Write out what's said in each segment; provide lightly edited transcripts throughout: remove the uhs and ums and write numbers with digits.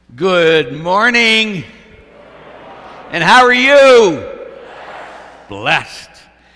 Good morning. And how are you? Blessed.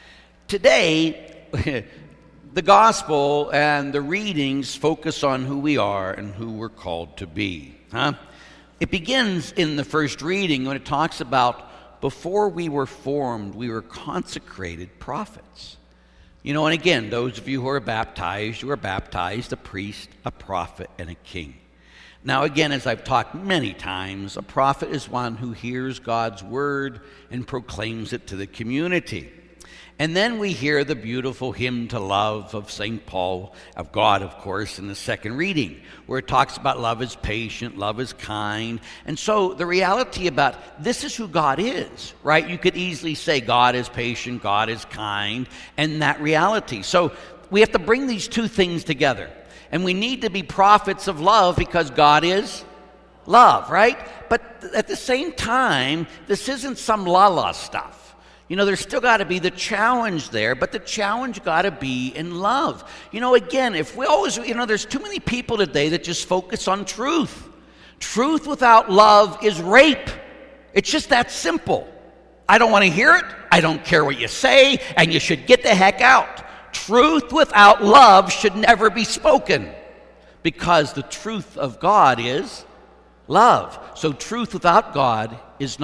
Today, the gospel and the readings focus on who we are and who we're called to be. It begins in the first reading when it talks about before we were formed, we were consecrated prophets. And again, those of you who are baptized, you are baptized a priest, a prophet, and a king. Now, again, as I've talked many times, a prophet is one who hears God's word and proclaims it to the community. And then we hear the beautiful hymn to love of St. Paul, of God, of course, in the second reading, where it talks about love is patient, love is kind. And so the reality about this is who God is, right? You could easily say God is patient, God is kind, and that reality. So we have to bring these two things together. And we need to be prophets of love because God is love, right? But at the same time, this isn't some la-la stuff. There's still got to be the challenge there, but the challenge got to be in love. Again, if we always, there's too many people today that just focus on truth. Truth without love is rape. It's just that simple. I don't want to hear it. I don't care what you say, and you should get the heck out. Truth without love should never be spoken because the truth of God is love. So truth without love is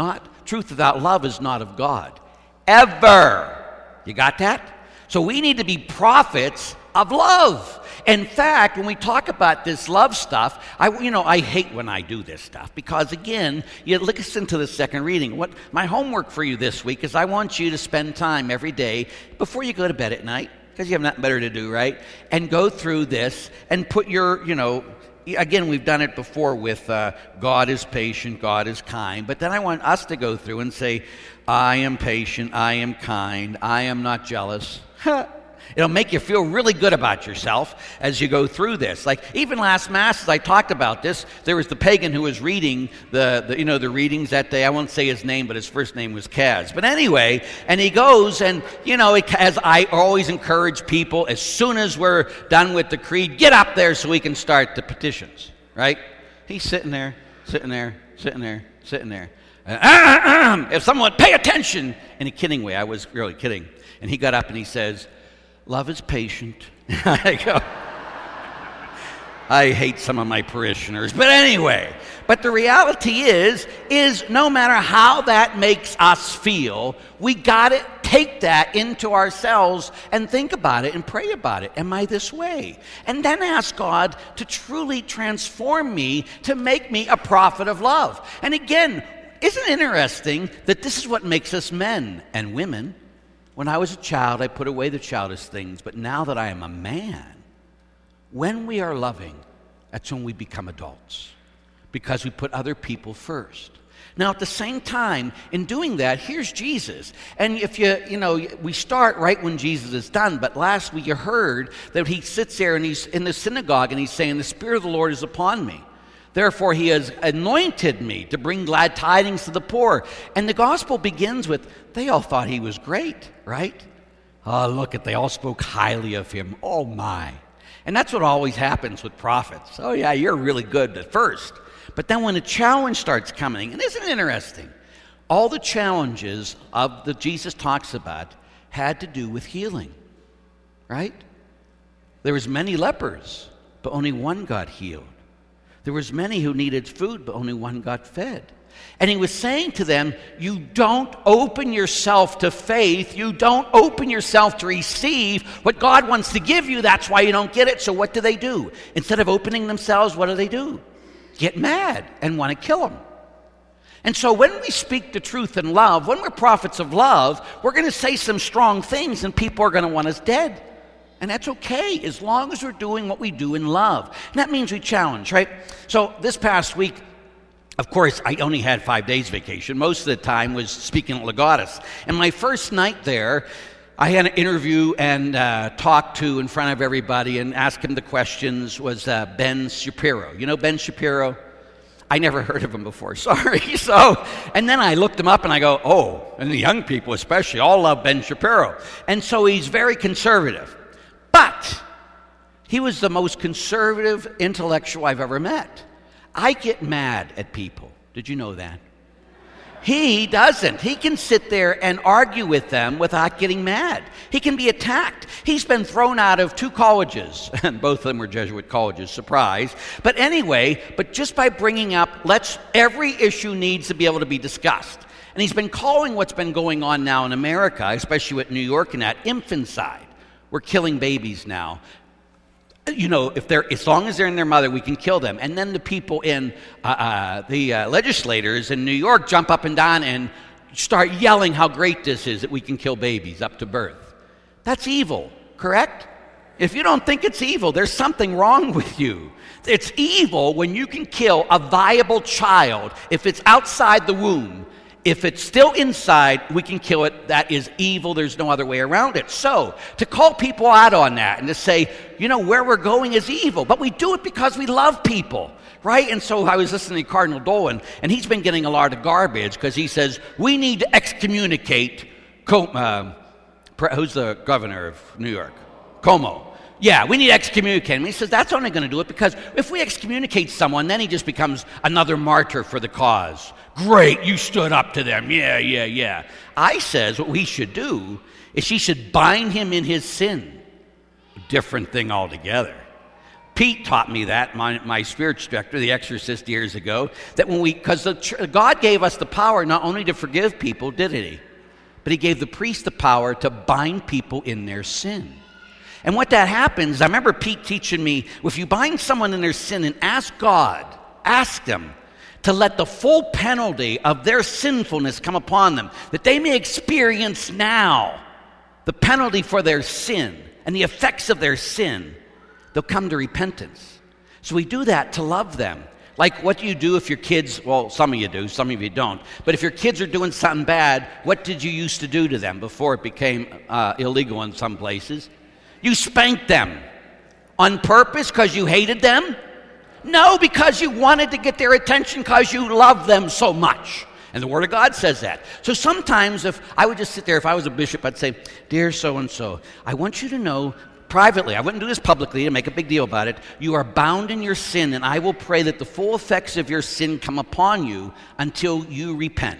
not of God. Ever. You got that? So we need to be prophets of love. In fact, when we talk about this love stuff, I hate when I do this stuff because, again, you listen to the second reading. What my homework for you this week is I want you to spend time every day before you go to bed at night, because you have nothing better to do, right? And go through this and put your, again, we've done it before with God is patient, God is kind. But then I want us to go through and say, I am patient, I am kind, I am not jealous. It'll make you feel really good about yourself as you go through this. Like even last Mass, as I talked about this, there was the pagan who was reading the readings that day. I won't say his name, but his first name was Kaz. But anyway, and he goes and, as I always encourage people, as soon as we're done with the creed, get up there so we can start the petitions, right? He's sitting there. If someone would pay attention, in a kidding way, I was really kidding. And he got up and he says, love is patient. I go, I hate some of my parishioners. But anyway, but the reality is no matter how that makes us feel, we got to take that into ourselves and think about it and pray about it. Am I this way? And then ask God to truly transform me to make me a prophet of love. And again, isn't it interesting that this is what makes us men and women? When I was a child, I put away the childish things, but now that I am a man, when we are loving, that's when we become adults, because we put other people first. Now, at the same time, in doing that, here's Jesus. And if we start right when Jesus is done, but last week you heard that he sits there and he's in the synagogue and he's saying, the Spirit of the Lord is upon me. Therefore, he has anointed me to bring glad tidings to the poor. And the gospel begins with, they all thought he was great, right? Oh, they all spoke highly of him. Oh, my. And that's what always happens with prophets. Oh, yeah, you're really good at first. But then when the challenge starts coming, and isn't it interesting? All the challenges that Jesus talks about had to do with healing, right? There was many lepers, but only one got healed. There was many who needed food, but only one got fed. And he was saying to them, you don't open yourself to faith. You don't open yourself to receive what God wants to give you. That's why you don't get it. So what do? Instead of opening themselves, what do? Get mad and want to kill them. And so when we speak the truth in love, when we're prophets of love, we're going to say some strong things and people are going to want us dead. And that's okay, as long as we're doing what we do in love. And that means we challenge, right? So this past week, of course, I only had 5 days vacation. Most of the time was speaking at Legatus. And my first night there, I had an interview and talked to in front of everybody and asked him the questions was Ben Shapiro. You know Ben Shapiro? I never heard of him before, sorry. And then I looked him up and I go, oh, and the young people especially all love Ben Shapiro. And so he's very conservative. But he was the most conservative intellectual I've ever met. I get mad at people. Did you know that? He doesn't. He can sit there and argue with them without getting mad. He can be attacked. He's been thrown out of 2 colleges, and both of them were Jesuit colleges, surprise. But anyway, just by bringing up, every issue needs to be able to be discussed. And he's been calling what's been going on now in America, especially with New York and that, infanticide. We're killing babies now. You know, as long as they're in their mother, we can kill them. And then the people in the legislators in New York jump up and down and start yelling how great this is that we can kill babies up to birth. That's evil, correct? If you don't think it's evil, there's something wrong with you. It's evil when you can kill a viable child if it's outside the womb. If it's still inside, we can kill it. That is evil. There's no other way around it. So, to call people out on that and to say, where we're going is evil. But we do it because we love people, right? And so I was listening to Cardinal Dolan, and he's been getting a lot of garbage because he says, we need to excommunicate, who's the governor of New York? Cuomo. Yeah, we need to excommunicate him. He says that's only going to do it because if we excommunicate someone, then he just becomes another martyr for the cause. Great, you stood up to them. Yeah. I says what we should do is she should bind him in his sin. Different thing altogether. Pete taught me that, my spiritual director, the exorcist, years ago, that because God gave us the power not only to forgive people, did he? But he gave the priest the power to bind people in their sin. And what that happens, I remember Pete teaching me, if you bind someone in their sin and ask them to let the full penalty of their sinfulness come upon them, that they may experience now the penalty for their sin and the effects of their sin, they'll come to repentance. So we do that to love them. Like what do you do if your kids, well, some of you do, some of you don't, but if your kids are doing something bad, what did you used to do to them before it became illegal in some places? You spanked them on purpose because you hated them? No, because you wanted to get their attention because you love them so much. And the Word of God says that. So sometimes if I would just sit there, if I was a bishop, I'd say, dear so-and-so, I want you to know privately, I wouldn't do this publicly to make a big deal about it, you are bound in your sin, and I will pray that the full effects of your sin come upon you until you repent.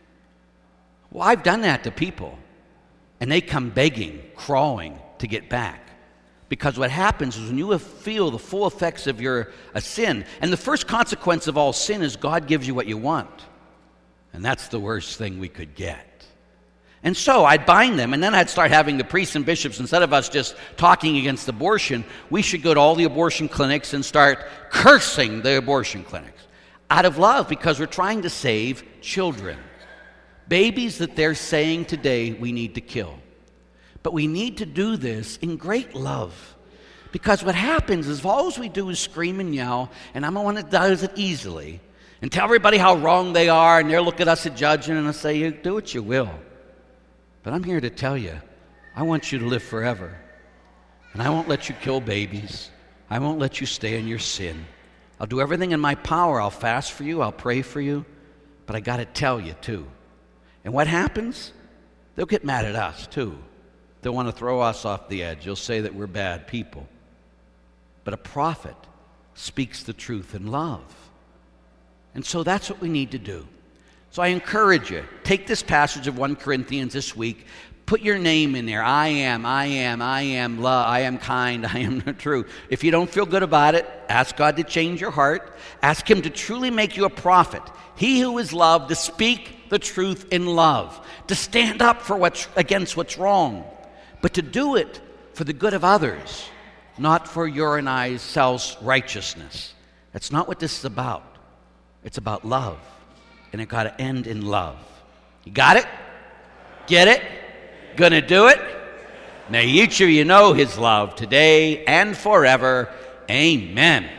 Well, I've done that to people, and they come begging, crawling to get back. Because what happens is when you feel the full effects of your sin, and the first consequence of all sin is God gives you what you want. And that's the worst thing we could get. And so I'd bind them, and then I'd start having the priests and bishops, instead of us just talking against abortion, we should go to all the abortion clinics and start cursing the abortion clinics out of love, because we're trying to save children. Babies that they're saying today we need to kill. But we need to do this in great love. Because what happens is if all we do is scream and yell, and I'm the one that does it easily, and tell everybody how wrong they are, and they'll look at us and judge, and they'll say, you do what you will. But I'm here to tell you, I want you to live forever. And I won't let you kill babies. I won't let you stay in your sin. I'll do everything in my power. I'll fast for you. I'll pray for you. But I got to tell you, too. And what happens? They'll get mad at us, too. They'll want to throw us off the edge. They'll say that we're bad people. But a prophet speaks the truth in love. And so that's what we need to do. So I encourage you, take this passage of 1 Corinthians this week, put your name in there. I am love, I am kind, I am true. If you don't feel good about it, ask God to change your heart. Ask Him to truly make you a prophet. He who is loved, to speak the truth in love, to stand up for against what's wrong, but to do it for the good of others, not for your and I's self-righteousness. That's not what this is about. It's about love. And it got to end in love. You got it? Get it? Gonna do it? May each of you know His love today and forever. Amen.